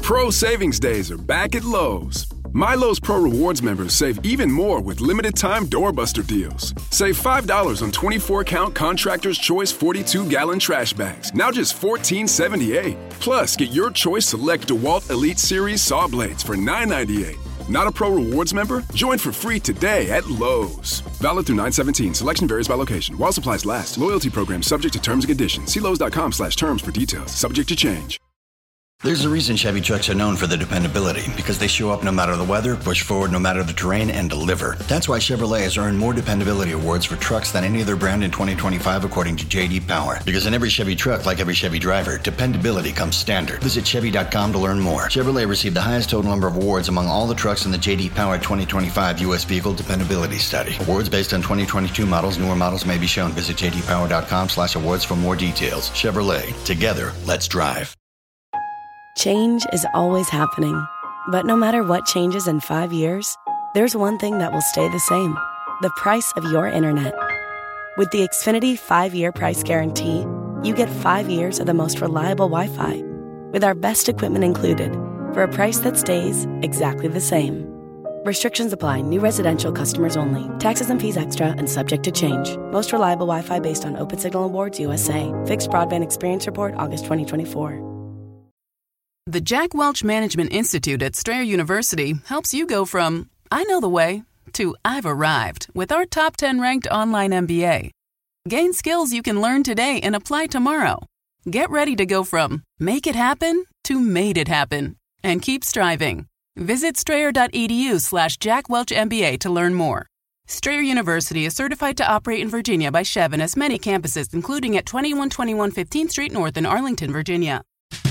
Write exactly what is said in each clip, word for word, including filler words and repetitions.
Pro Savings Days are back at Lowe's. My Lowe's Pro Rewards members save even more with limited-time doorbuster deals. Save five dollars on twenty-four count Contractor's Choice forty-two gallon trash bags, now just fourteen seventy-eight. Plus, get your choice select DeWalt Elite Series saw blades for nine ninety-eight. Not a Pro Rewards member? Join for free today at Lowe's. Valid through nine seventeen. Selection varies by location. While supplies last. Loyalty program subject to terms and conditions. See Lowe's.com slash terms for details. Subject to change. There's a reason Chevy trucks are known for their dependability, because they show up no matter the weather, push forward no matter the terrain, and deliver. That's why Chevrolet has earned more dependability awards for trucks than any other brand in twenty twenty-five, according to J D Power. Because in every Chevy truck, like every Chevy driver, dependability comes standard. Visit Chevy dot com to learn more. Chevrolet received the highest total number of awards among all the trucks in the J D Power twenty twenty-five U S Vehicle Dependability Study. Awards based on twenty twenty-two models. Newer models may be shown. Visit J D Power dot com slash awards for more details. Chevrolet. Together, let's drive. Change is always happening, but no matter what changes in five years, there's one thing that will stay the same: the price of your internet. With the Xfinity five-year price guarantee, you get five years of the most reliable Wi-Fi, with our best equipment included, for a price that stays exactly the same. Restrictions apply. New residential customers only. Taxes and fees extra and subject to change. Most reliable Wi-Fi based on OpenSignal Awards U S A. Fixed Broadband Experience Report, August twenty twenty-four. The Jack Welch Management Institute at Strayer University helps you go from, I know the way, to I've arrived with our top ten ranked online M B A. Gain skills you can learn today and apply tomorrow. Get ready to go from make it happen to made it happen, and keep striving. Visit strayer.edu slash Jack Welch M B A to learn more. Strayer University is certified to operate in Virginia by Chev and has many campuses, including at twenty-one twenty-one fifteenth Street North in Arlington, Virginia.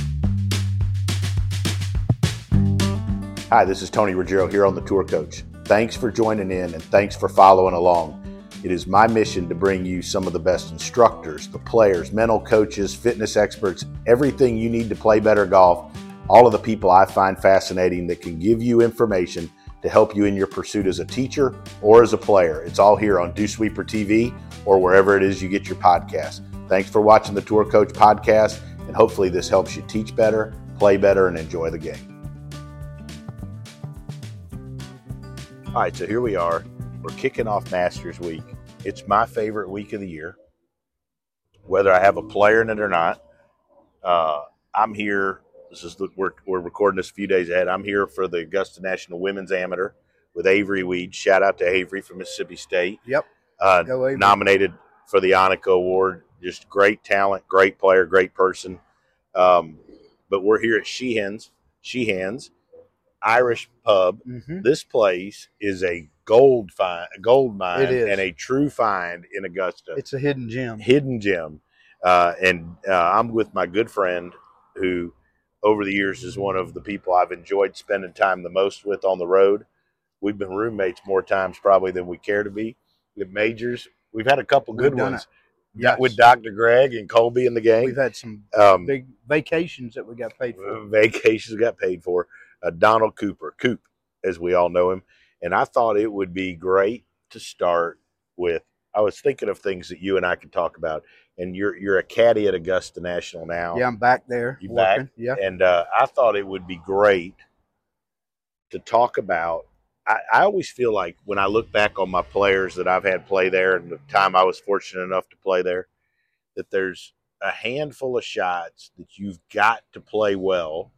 Hi, this is Tony Ruggiero here on The Tour Coach. Thanks for joining in and thanks for following along. It is my mission to bring you some of the best instructors, the players, mental coaches, fitness experts, everything you need to play better golf, all of the people I find fascinating that can give you information to help you in your pursuit as a teacher or as a player. It's all here on Dew Sweeper T V or wherever it is you get your podcast. Thanks for watching the Tour Coach podcast, and hopefully this helps you teach better, play better, and enjoy the game. All right, so here we are. We're kicking off Masters Week. It's my favorite week of the year, whether I have a player in it or not. Uh, I'm here. This is we're we're recording this a few days ahead. I'm here for the Augusta National Women's Amateur with Avery Weed. Shout out to Avery from Mississippi State. Yep. Uh, Go Avery. Nominated for the Annika Award. Just great talent, great player, great person. Um, but we're here at Sheehan's. Sheehan's. Irish pub. Mm-hmm. This place is a gold find, a gold mine, It is. and a true find in Augusta. It's a hidden gem. Hidden gem. Uh, and uh, I'm with my good friend who, over the years, is one of the people I've enjoyed spending time the most with on the road. We've been roommates more times probably than we care to be. With majors, we've had a couple good We've done ones. it. Yeah, Yes. with Doctor Greg and Colby in the game. We've had some Um, big vacations that we got paid for. Vacations got paid for. Uh, Donald Cooper, Coop, as we all know him. And I thought it would be great to start with, I was thinking of things that you and I could talk about. And you're you're a caddy at Augusta National now. Yeah, I'm back there. You working. back? Yeah. And uh, I thought it would be great to talk about. I, I always feel like when I look back on my players that I've had play there and the time I was fortunate enough to play there, that there's a handful of shots that you've got to play well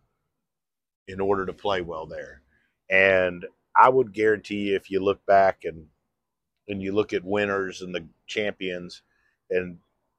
in order to play well there. And I would guarantee you, if you look back and and you look at winners and the champions, and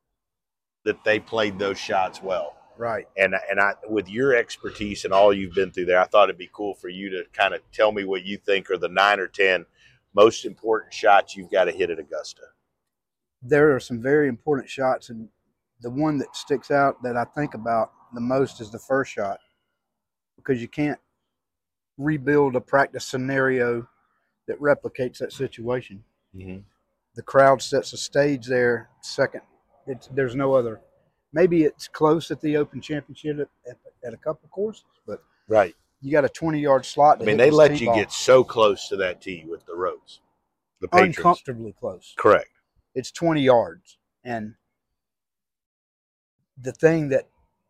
that they played those shots well. Right. And and I, with your expertise and all you've been through there, I thought it'd be cool for you to kind of tell me what you think are the nine or ten most important shots you've got to hit at Augusta. There are some very important shots, and the one that sticks out that I think about the most is the first shot, because you can't rebuild a practice scenario that replicates that situation. Mm-hmm. The crowd sets a stage there. Second, it's, there's no other. Maybe it's close at the Open Championship at, at, at a couple courses, but right, you got a twenty-yard slot. To I mean, hit they this let tee you ball. get so close to that tee with the ropes. The Patriots. Uncomfortably close. Correct. It's twenty yards. And the thing that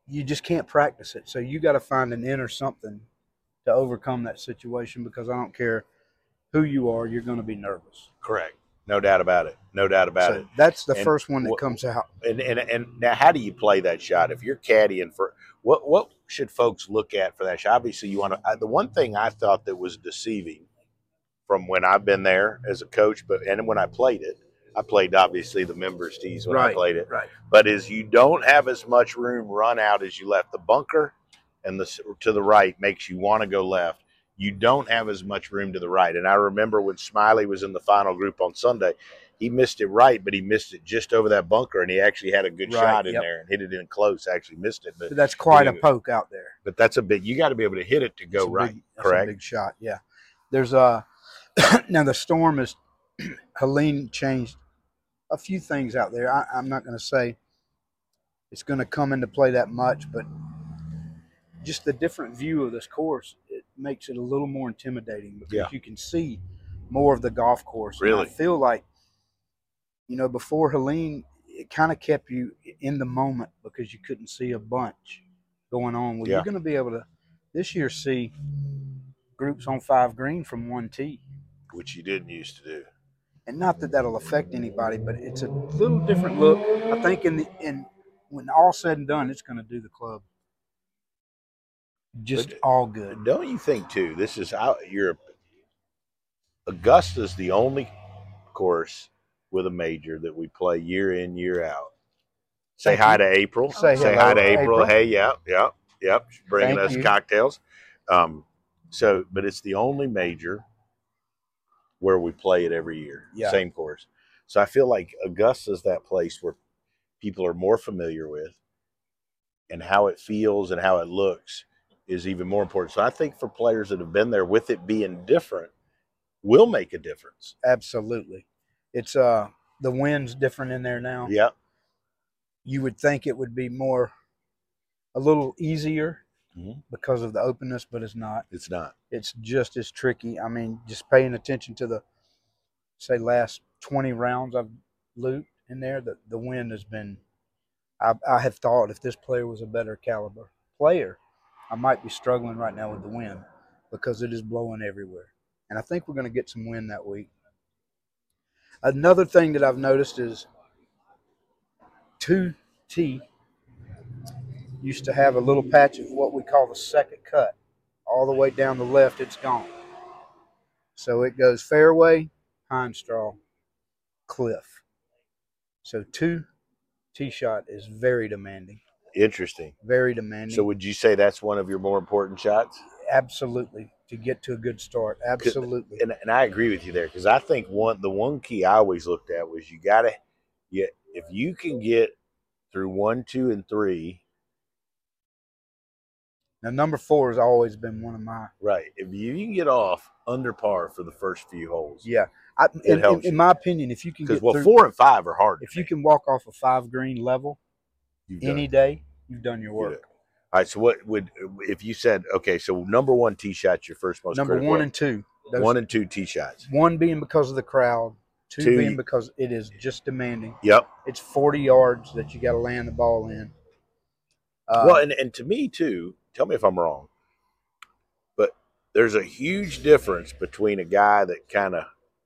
you just can't practice it. So you got to find an in or something to overcome that situation, because I don't care who you are, you're going to be nervous. Correct. No doubt about it. No doubt about so it. That's the and first one that what, comes out. And, and and now, how do you play that shot? If you're caddying for what, what should folks look at for that shot? Obviously, you want to. I, the one thing I thought that was deceiving from when I've been there as a coach, but and when I played it, I played obviously the members tees when right, I played it. Right. But is you don't have as much room run out as you left. The bunker and the to the right makes you want to go left. You don't have as much room to the right. And I remember when Smiley was in the final group on Sunday, he missed it right, but he missed it just over that bunker, and he actually had a good right, shot in yep. there and hit it in close. Actually missed it, but so that's quite a poke out there. But that's a big. You got to be able to hit it to go right. Big, correct. That's a big shot. Yeah. There's a now the storm is Helene changed a few things out there. I, I'm not going to say it's going to come into play that much, but just the different view of this course, it makes it a little more intimidating, because yeah. you can see more of the golf course. Really? And I feel like, you know, before Helene, it kind of kept you in the moment because you couldn't see a bunch going on. Well, yeah. you're going to be able to this year see groups on five green from one tee, which you didn't used to do. And not that that'll affect anybody, but it's a little different look. I think in the in when all said and done, it's going to do the club just but all good. Don't you think too? This is how you're. Augusta's the only course with a major that we play year in, year out. Say Thank hi you. to April. Say, Say hello, hi to April. April. Hey, yep, yep, yep. Bringing Thank us you. cocktails. Um, so, but it's the only major where we play it every year. Yeah. Same course. So I feel like Augusta's that place where people are more familiar with, and how it feels and how it looks is even more important. So I think for players that have been there, with it being different, will make a difference. Absolutely. It's uh the wind's different in there now. Yeah. You would think it would be more a little easier mm-hmm. because of the openness, but it's not. It's not. It's just as tricky. I mean, just paying attention to the say last twenty rounds I've looped in there, the, the wind has been I, I have thought if this player was a better caliber player, I might be struggling right now with the wind, because it is blowing everywhere. And I think we're going to get some wind that week. Another thing that I've noticed is two T used to have a little patch of what we call the second cut. All the way down the left, it's gone. So it goes fairway, pine straw, cliff. So two tee shot is very demanding. Interesting. Very demanding. So would you say that's one of your more important shots? Absolutely. To get to a good start. Absolutely. And, and I agree with you there, because I think one the one key I always looked at was you got to yeah, if you can get through one, two, and three. Now, number four has always been one of my. Right. If you, you can get off under par for the first few holes. Yeah. I, it in, helps in, in my opinion, if you can get well, through, four and five are hard. If you can walk off a five green level You've any done. day, you've done your work. All right. So what would if you said okay? So number one tee shot's your first most number critical. one and two. Those, one and two tee shots. One being because of the crowd. Two, two being because it is just demanding. Yep. It's forty yards that you got to land the ball in. Uh, well, and, and to me too. Tell me if I'm wrong. But there's a huge difference between a guy that kind of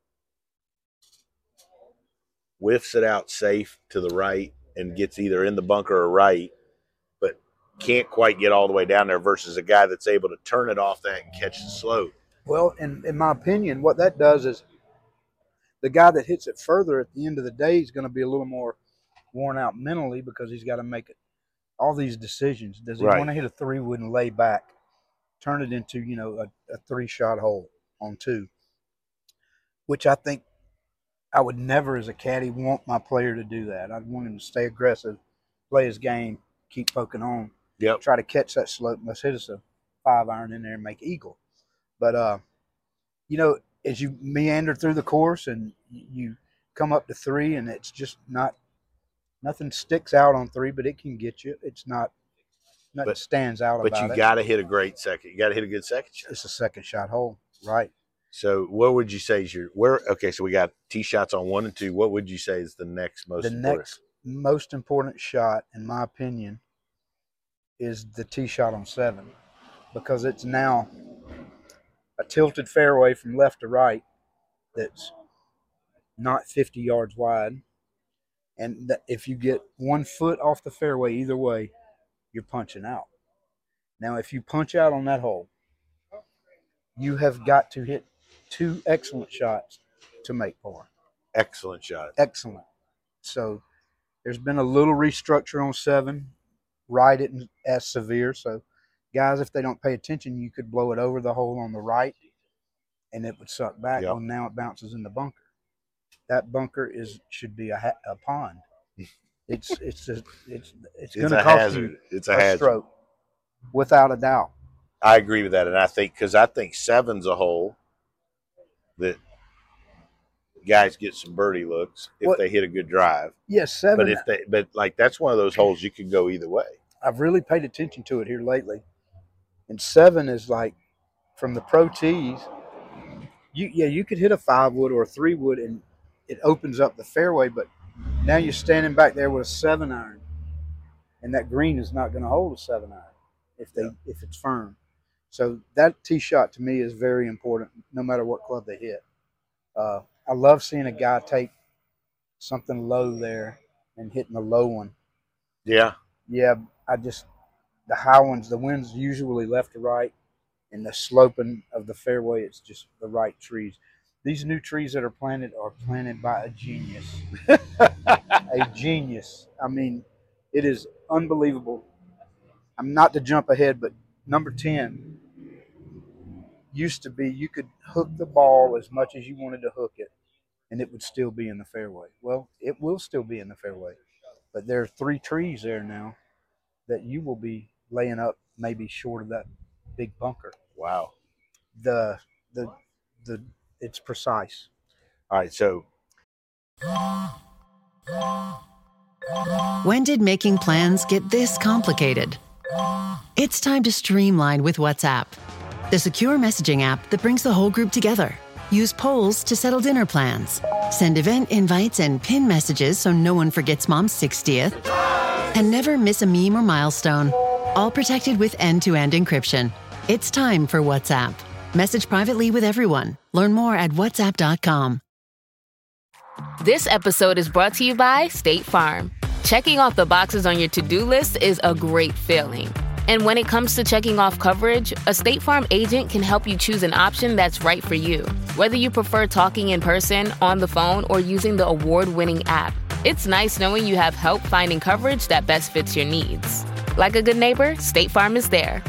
whiffs it out safe to the right and gets either in the bunker or right, but can't quite get all the way down there, versus a guy that's able to turn it off that and catch the slope. Well, in, in my opinion, what that does is the guy that hits it further at the end of the day is going to be a little more worn out mentally, because he's got to make it all these decisions. Does he right. want to hit a three wood and lay back, turn it into, you know, a, a three-shot hole on two, which I think I would never as a caddy want my player to do that. I'd want him to stay aggressive, play his game, keep poking on, yep. try to catch that slope. Let's hit us a five iron in there and make eagle. But, uh, you know, as you meander through the course and you come up to three, and it's just not – nothing sticks out on three, but it can get you. It's not – nothing but, stands out but about it. But you got to hit a great second. You got to hit a good second shot. It's a second shot hole, right. So what would you say is your – where? Okay, so we got tee shots on one and two. What would you say is the next most the important? The next most important shot, in my opinion, is the tee shot on seven, because it's now a tilted fairway from left to right that's not fifty yards wide. And that if you get one foot off the fairway either way, you're punching out. Now, if you punch out on that hole, you have got to hit two excellent shots to make par. Excellent shot. Excellent. So there's been a little restructure on seven. Right isn't as severe. So, guys, if they don't pay attention, you could blow it over the hole on the right, and it would suck back. Yep. Well, now it bounces in the bunker. That bunker is should be a, ha- a pond. It's it's a, it's it's going to cost hazard. you It's a, a hazard. stroke, without a doubt. I agree with that, and I think because I think seven's a hole that guys get some birdie looks if What- they hit a good drive. Yes, seven. But if they, but like that's one of those holes you can go either way. I've really paid attention to it here lately, and seven is like from the pro tees. You yeah, you could hit a five wood or a three wood, and it opens up the fairway. But now you're standing back there with a seven iron, and that green is not going to hold a seven iron if they Yeah. if it's firm. So that tee shot to me is very important, no matter what club they hit. Uh, I love seeing a guy take something low there and hitting a low one. Yeah. Yeah, I just the high ones, the wind's usually left to right, and the sloping of the fairway, it's just the right trees. These new trees that are planted are planted by a genius. A genius. I mean, it is unbelievable. I'm not to jump ahead, but number ten used to be you could hook the ball as much as you wanted to hook it, and it would still be in the fairway. Well, it will still be in the fairway, but there are three trees there now that you will be laying up maybe short of that big bunker. Wow. The the the it's precise. All right. So When did making plans get this complicated? It's time to streamline with WhatsApp, the secure messaging app that brings the whole group together. Use polls to settle dinner plans. Send event invites and pin messages so no one forgets Mom's sixtieth. And never miss a meme or milestone. All protected with end-to-end encryption. It's time for WhatsApp. Message privately with everyone. Learn more at whatsapp dot com. This episode is brought to you by State Farm. Checking off the boxes on your to-do list is a great feeling. And when it comes to checking off coverage, a State Farm agent can help you choose an option that's right for you. Whether you prefer talking in person, on the phone, or using the award-winning app, it's nice knowing you have help finding coverage that best fits your needs. Like a good neighbor, State Farm is there.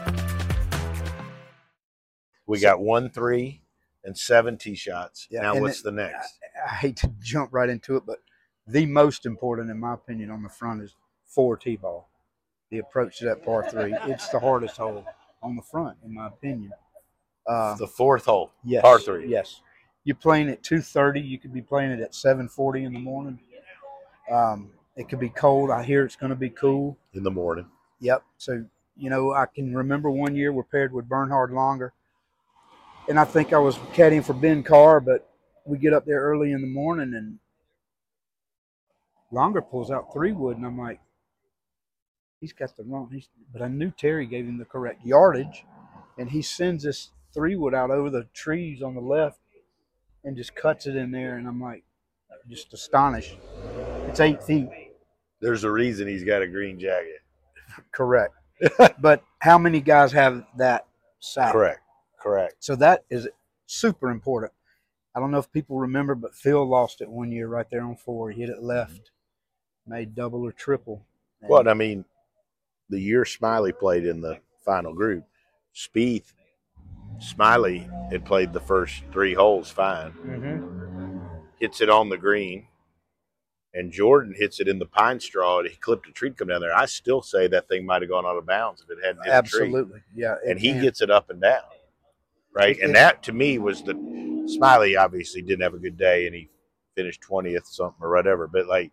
we got one three and seven tee shots. Yeah, now and what's it- the next? I, I hate to jump right into it, but the most important, in my opinion, on the front is four tee ball. The approach to that par three. It's the hardest hole on the front, in my opinion. Uh, the fourth hole, yes, par three. Yes. You're playing at two thirty. You could be playing it at seven forty in the morning. Um, it could be cold. I hear it's going to be cool. In the morning. Yep. So, you know, I can remember one year we're paired with Bernhard Longer. And I think I was caddying for Ben Carr, but we get up there early in the morning and Longer pulls out three wood, and I'm like, he's got the wrong. He's, but I knew Terry gave him the correct yardage, and he sends this three wood out over the trees on the left and just cuts it in there, and I'm like, just astonished. It's eight feet. There's a reason he's got a green jacket. Correct. But how many guys have that sack? Correct. Correct. So that is super important. I don't know if people remember, but Phil lost it one year right there on four. He hit it left, made double or triple. And Well, I mean, the year Smiley played in the final group, Spieth, Smiley had played the first three holes fine, Mhm. hits it on the green, and Jordan hits it in the pine straw, and he clipped a tree to come down there. I still say that thing might have gone out of bounds if it hadn't hit a tree. Absolutely. Yeah. it And he can. gets it up and down, right? It- And it- that, to me, was the – Smiley obviously didn't have a good day, and he finished twentieth something or whatever, but, like,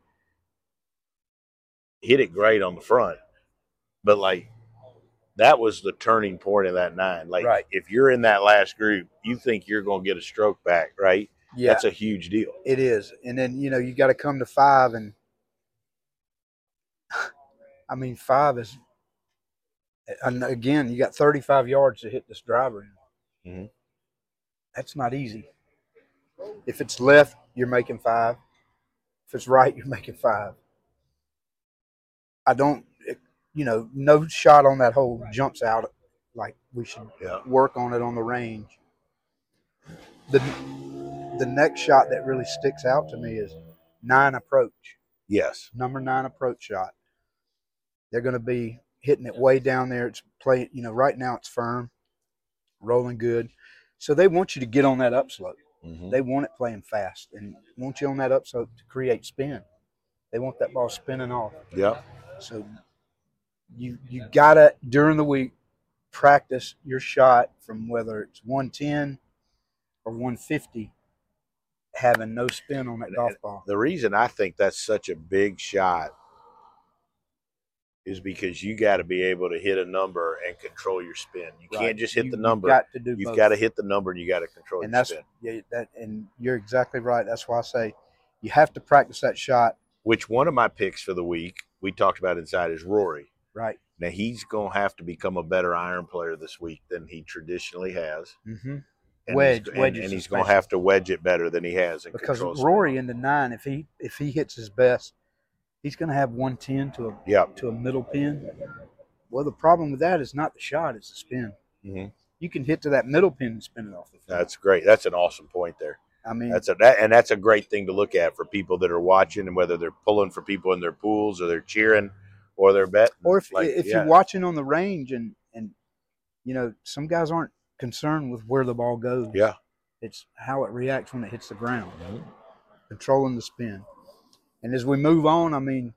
hit it great on the front. But, like, that was the turning point of that nine. Like, Right. if you're in that last group, you think you're going to get a stroke back, right? Yeah, That's a huge deal. it is. And then, you know, you got to come to five. And, I mean, five is And again, you got thirty-five yards to hit this driver in. Mm-hmm. That's not easy. If it's left, you're making five. If it's right, you're making five. I don't, you know, no shot on that hole jumps out like we should yeah. work on it on the range. The the next shot that really sticks out to me is nine approach. Yes. Number nine approach shot. They're going to be hitting it way down there. It's playing, you know, right now it's firm, rolling good. So they want you to get on that upslope. Mm-hmm. They want it playing fast and want you on that upslope to create spin. They want that ball spinning off. Yep. So you you got to, during the week, practice your shot from whether it's one ten or one fifty, having no spin on that golf ball. The reason I think that's such a big shot is because you got to be able to hit a number and control your spin. You Right. can't just hit You- the you've number. got to do You've both. got to hit the number and you got to control And your that's spin. yeah, that, and you're exactly right. That's why I say you have to practice that shot. Which one of my picks for the week we talked about inside is Rory. Right. Now he's going to have to become a better iron player this week than he traditionally has. Mm-hmm. And Wedge, he's, and, wedges and he's going to especially. have to wedge it better than he has. And Because control spin. Rory in the nine, if he if he hits his best, he's going to have one ten to a Yep. to a middle pin. Well, the problem with that is not the shot; it's the spin. Mm-hmm. You can hit to that middle pin and spin it off the field. That's great. That's an awesome point there. I mean, That's a that, and that's a great thing to look at for people that are watching, and whether they're pulling for people in their pools or they're cheering or they're betting. or if Like, if yeah. you're watching on the range and and you know some guys aren't concerned with where the ball goes. Yeah. It's how it reacts when it hits the ground, controlling the spin. And as we move on, I mean,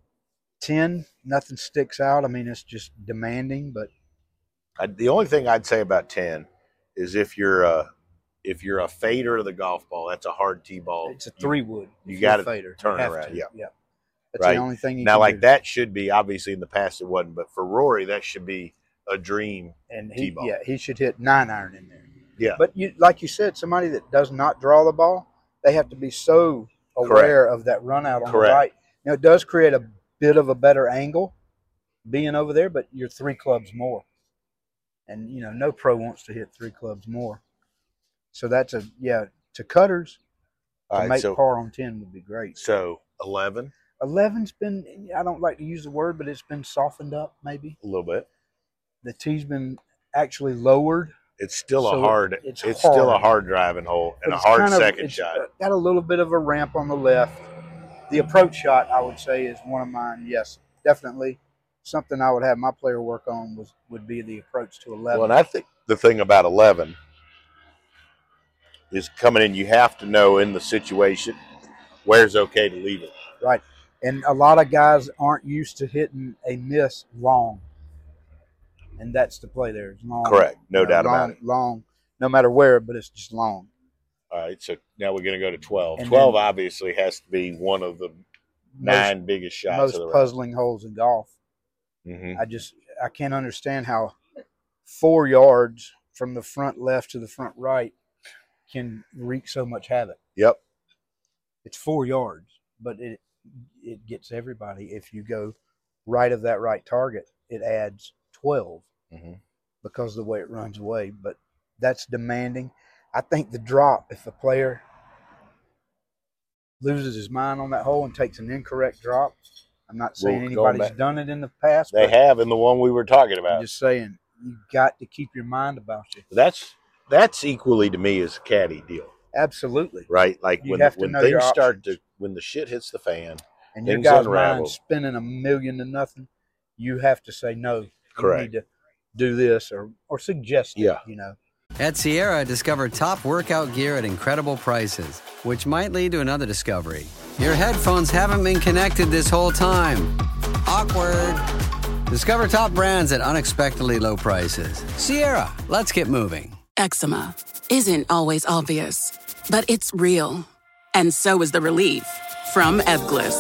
ten, nothing sticks out. I mean, it's just demanding, but I, the only thing I'd say about ten is if you're a if you're a fader of the golf ball, that's a hard tee ball. it's a three wood. you If you're gotta a fader. turn You have around, to. yeah. yeah. That's Right. the only thing you Now, can like do. that should be obviously in the past it wasn't, but for Rory that should be a dream. And he, T-ball. yeah, he should hit nine iron in there. Yeah. But you, like you said, somebody that does not draw the ball, they have to be so aware of that run out on Correct. the right. Now, it does create a bit of a better angle being over there, but you're three clubs more. And, you know, no pro wants to hit three clubs more. So that's a, yeah, to cutters, to All right, make so par on ten would be great. so eleven eleven's been, I don't like to use the word, but it's been softened up maybe. a little bit. The tee's been actually lowered. It's still a So hard. it's It's, still a hard. hard driving hole and But a it's hard kind of- second it's shot. got a little bit of a ramp on the left. The approach shot, I would say, is one of mine. Yes, definitely. Something I would have my player work on was would be the approach to eleven. Well, and I think the thing about eleven is coming in. You have to know in the situation where's okay to leave it. Right. And a lot of guys aren't used to hitting a miss long. And that's the play there. It's long. Correct. No you know, doubt long, about it. Long, no matter where, but it's just long. All right, so now we're going to go to twelve. And twelve then- obviously has to be one of the nine Most, biggest shots most of the round. puzzling holes in golf. Mm-hmm. I just I can't understand how four yards from the front left to the front right can wreak so much havoc. Yep. It's four yards, but it it gets everybody. If you go right of that right target, it adds twelve Mm-hmm. because of the way it runs away. But that's demanding. I think the drop, if a player loses his mind on that hole and takes an incorrect drop, I'm not saying Well, going anybody's back- done it in the past. They but have in the one we were talking I'm about. just saying, you got to keep your mind about you. That's that's equally to me as a caddy deal, Absolutely. right? Like You when have to when know your things start options. to when the shit hits the fan. And your Things guy's unravel. mind spinning a million to nothing, you have to say no. Correct. You need to do this or, or suggest it, Yeah. you know. At Sierra, discover top workout gear at incredible prices, which might lead to another discovery. Your headphones haven't been connected this whole time. Awkward. Discover top brands at unexpectedly low prices. Sierra, let's get moving. Eczema isn't always obvious, but it's real. And so is the relief from Evglis.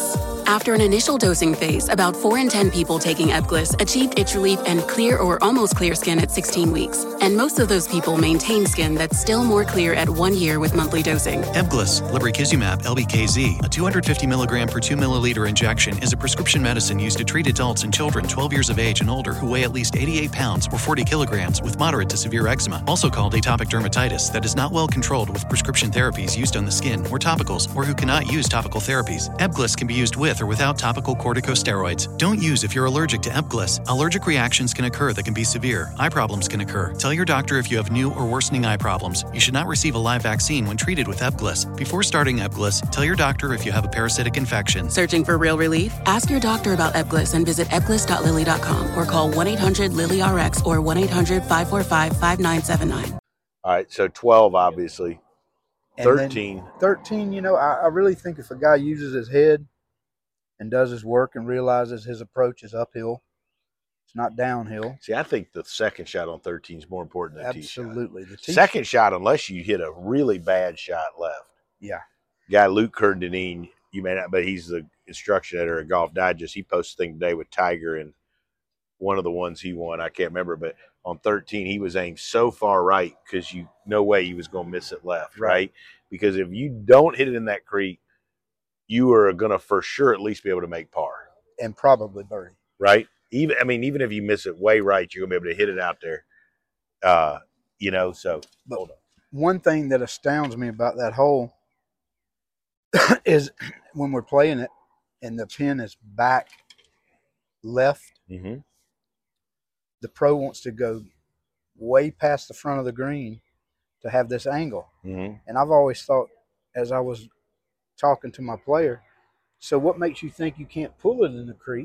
After an initial dosing phase, about four in ten people taking Ebglyss achieved itch relief and clear or almost clear skin at sixteen weeks. And most of those people maintain skin that's still more clear at one year with monthly dosing. Ebglyss, lebrikizumab, L B K Z, a two hundred fifty milligram per two milliliter injection, is a prescription medicine used to treat adults and children twelve years of age and older who weigh at least eighty-eight pounds or forty kilograms with moderate to severe eczema, also called atopic dermatitis, that is not well controlled with prescription therapies used on the skin or topicals, or who cannot use topical therapies. Ebglyss can be used with or without topical corticosteroids. Don't use if you're allergic to Ebglyss. Allergic reactions can occur that can be severe. Eye problems can occur. Tell your doctor if you have new or worsening eye problems. You should not receive a live vaccine when treated with Ebglyss. Before starting Ebglyss, tell your doctor if you have a parasitic infection. Searching for real relief? Ask your doctor about Ebglyss and visit ebglyss dot lilly dot com or call one eight hundred lilly R X or one eight hundred five four five five nine seven nine. All right, so twelve, obviously. And thirteen. thirteen, you know, I, I really think if a guy uses his head and does his work and realizes his approach is uphill, it's not downhill. See, I think the second shot on thirteen is more important than the tee shot. Absolutely. The tee Second shot, unless you hit a really bad shot left. Yeah. Guy Luke Kerndeneen, you may not, but he's the instruction editor at Golf Digest. He posted a thing today with Tiger, and one of the ones he won, I can't remember, but on thirteen, he was aimed so far right because you no way he was going to miss it left, right. right? Because if you don't hit it in that creek, you are going to for sure at least be able to make par. And probably birdie. Right? Even I mean, even if you miss it way right, you're going to be able to hit it out there. Uh, you know, so but hold on. One thing that astounds me about that hole is when we're playing it and the pin is back left, mm-hmm. the pro wants to go way past the front of the green to have this angle. Mm-hmm. And I've always thought, as I was talking to my player, so what makes you think you can't pull it in the creek,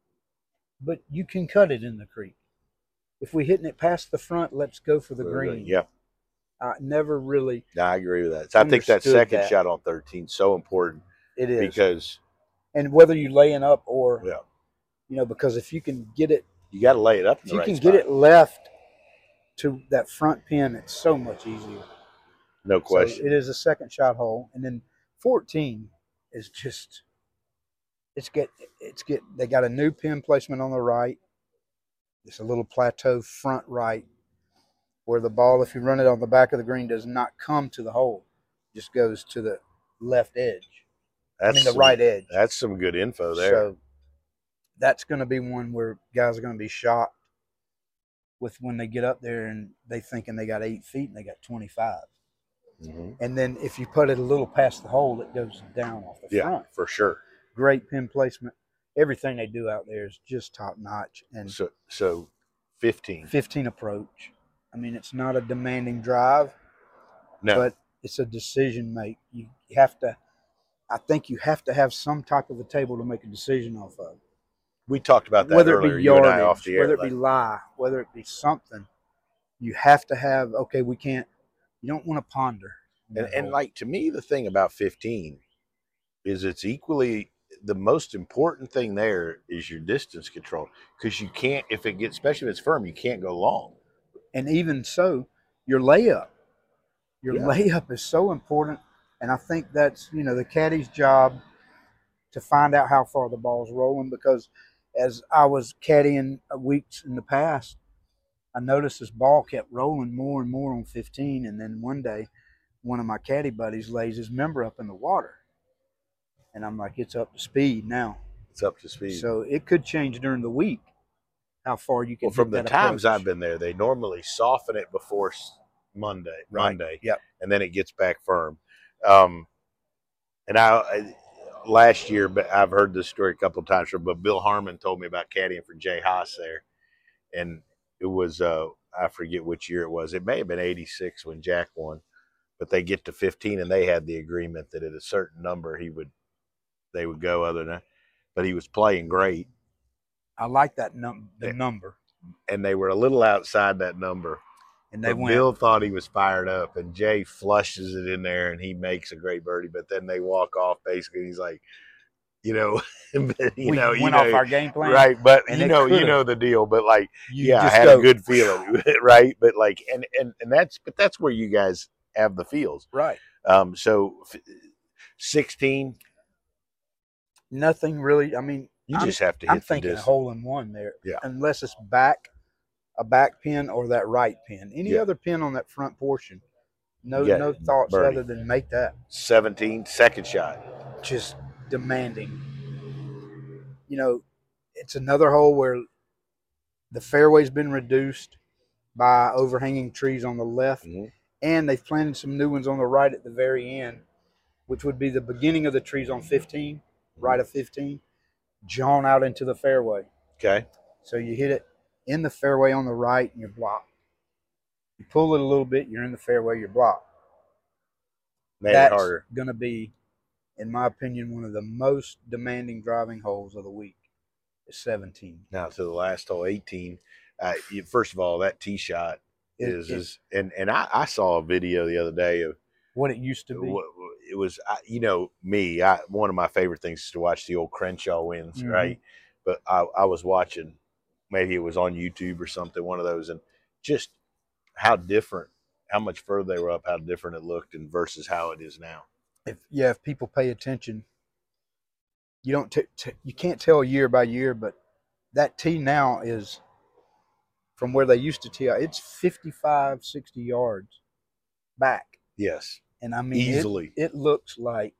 but you can cut it in the creek? If we're hitting it past the front, let's go for the green. Yeah. I never really No, I agree with that. So I think that second that. shot on thirteen is so important. It is. Because and whether you're laying up or, yeah. you know, because if you can get it. You got to lay it up in If the you right can spot. get it left to that front pin, it's so much easier. No question. So it is a second shot hole. And then fourteen is just, it's get, it's get, they got a new pin placement on the right. It's a little plateau front right where the ball, if you run it on the back of the green, does not come to the hole. Just goes to the left edge. That's I mean, the some, right edge. That's some good info there. So that's going to be one where guys are going to be shocked with when they get up there and they thinking they got eight feet and they got twenty-five. Mm-hmm. And then if you put it a little past the hole, it goes down off the yeah, front. For sure. Great pin placement. Everything they do out there is just top notch. And so, so fifteen. fifteen approach. I mean, it's not a demanding drive, no. but it's a decision make. You have to, I think you have to have some type of a table to make a decision off of. We talked about that whether earlier, it be yardage, you and I off the air, whether it like. be lie, whether it be something, you have to have, okay, we can't, you don't want to ponder. And, and like, to me, the thing about fifteen is it's equally, the most important thing there is your distance control. Because you can't, if it gets, especially if it's firm, you can't go long. And even so, your layup, your yeah. layup is so important. And I think that's, you know, the caddy's job to find out how far the ball's rolling, because as I was caddying weeks in the past, I noticed this ball kept rolling more and more on fifteen. And then one day, one of my caddy buddies lays his member up in the water. And I'm like, it's up to speed now. It's up to speed. So it could change during the week how far you can Well, from the that times approach. I've been there, they normally soften it before Monday, Right. Monday, Yep. and then it gets back firm. Um, and I, I last year, but I've heard this story a couple of times, but Bill Harmon told me about caddying for Jay Haas there, and it was uh, I forget which year it was. It may have been eighty-six when Jack won, but they get to fifteen, and they had the agreement that at a certain number he would they would go other than that. But he was playing great. I like that num the Yeah. number. And they were a little outside that number. And they but went. Bill thought he was fired up, and Jay flushes it in there, and he makes a great birdie. But then they walk off, basically. He's like, you know, you we know, went you off know, our game plan. right? But and you it know, you could've. know the deal. But like, You yeah, I just had go, a good feeling, right? But like, and and and that's but that's where you guys have the feels, Right. Um, so sixteen. Nothing really. I mean, you I'm, just have to hit I'm the thinking distance. hole in one there. Yeah. Unless it's back, a back pin or that right pin. Any Yeah. other pin on that front portion, no Yeah, no thoughts birdie. other than make that. seventeen, second shot. Just demanding. You know, it's another hole where the fairway's been reduced by overhanging trees on the left, mm-hmm. and they've planted some new ones on the right at the very end, which would be the beginning of the trees on fifteen, mm-hmm. right of fifteen, drawn out into the fairway. Okay. So you hit it in the fairway on the right, and you're blocked. You pull it a little bit, you're in the fairway, you're blocked. Made That's it harder. going to be, in my opinion, one of the most demanding driving holes of the week. Is seventeen. Now to the last hole, eighteen. Uh, you, first of all, that tee shot It- is it- is and and I, I saw a video the other day of What it used to be. what it was. I, you know me, I one of my favorite things is to watch the old Crenshaw wins, Mhm. right? But I, I was watching, maybe it was on YouTube or something, one of those, and just how different, how much further they were up, how different it looked, and versus how it is now. If yeah, if people pay attention, you don't t- t- you can't tell year by year, but that tee now is from where they used to tee out. It's fifty-five, sixty yards back, Yes, and I mean it- easily. It, looks like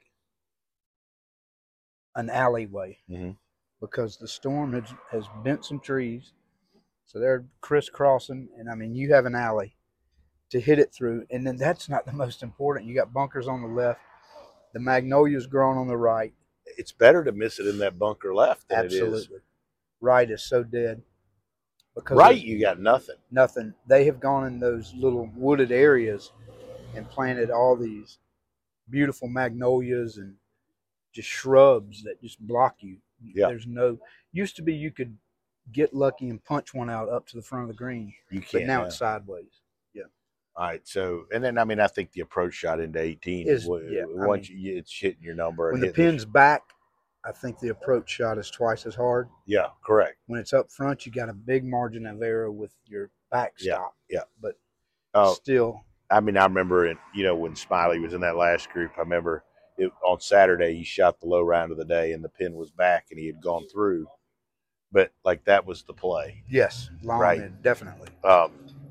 an alleyway Mm-hmm. because the storm has has bent some trees, so they're crisscrossing, and I mean you have an alley to hit it through, and then that's not the most important. You got bunkers on the left, the magnolia's growing on the right. It's better to miss it in that bunker left than Absolutely. it is Right is so dead. Because right. there's You got nothing. nothing. They have gone in those little wooded areas and planted all these beautiful magnolias and just shrubs that just block you. Yeah. There's no, used to be you could get lucky and punch one out up to the front of the green. You can't. But now now. it's sideways. Yeah. All right. So, and then I mean, I think the approach shot into eighteen is Is- what, yeah, I once mean, you, it's hitting your number. When and the hitting pin's back, I think the approach shot is twice as hard. Yeah, correct. When it's up front, you got a big margin of error with your backstop. Yeah, yeah. But Oh, still, I mean, I remember it. You know, when Smiley was in that last group, I remember it, on Saturday he shot the low round of the day, and the pin was back, and he had gone through. But like that was the play. yes, long Right. and definitely. Um,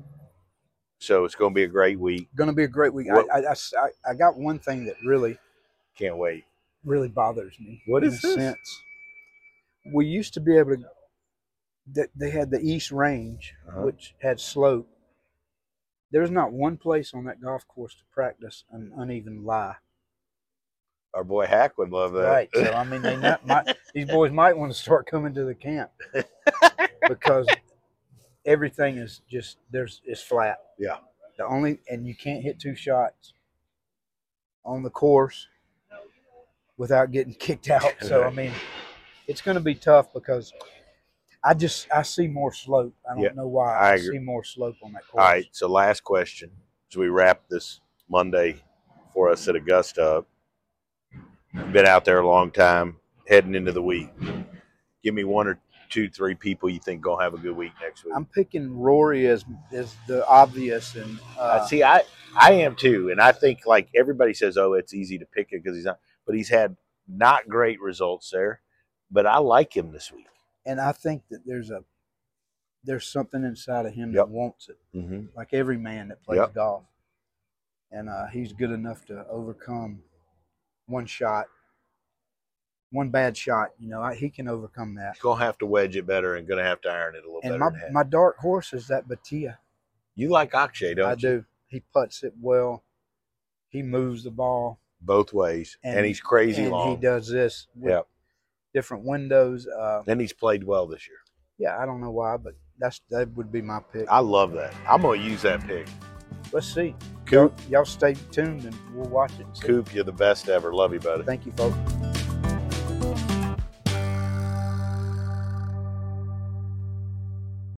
so it's going to be a great week. Going to be a great week. I, What- I, I s- I- I got one thing that really, Can't wait. really bothers me. What in is a this? sense. We used to be able to, that they had the East Range, Uh-huh. which had slope. There's not one place on that golf course to practice an uneven lie. Our boy Hack would love that. Right. So I mean, they not, might, these boys might want to start coming to the camp because everything is just there's is flat. Yeah. The only and you can't hit two shots on the course without getting kicked out. So I mean, it's going to be tough because I just I see more slope. I don't Yeah, know why. I I, agree. see more slope on that All course. right. So last question as we wrap this Monday for us at Augusta up. Been out there a long time, heading into the week. Give me one or two, three people you think gonna have a good week next week. I'm picking Rory as as the obvious and uh, Uh, see, I I am too, and I think like everybody says, oh, it's easy to pick it because he's not, but he's had not great results there. But I like him this week. and I think that there's a there's something inside of him Yep. that wants it, Mm-hmm. like every man that plays Yep. golf, and uh, he's good enough to overcome one shot, one bad shot. You know, I, he can overcome that. He's gonna have to wedge it better and gonna have to iron it a little And better. my than that. my dark horse is that Batia. You like Akshay, don't I you? do. He putts it well. He moves the ball, Both ways, and, And- he's crazy and long. he does this with Yep. different windows. Uh, And he's played well this year. yeah, I don't know why, but that's that would be my pick. I love that. I'm gonna use that pick. Let's see. Coop, Y'all stay tuned and we'll watch it. and see. Coop, you're the best ever. Love you, buddy. Thank you, folks.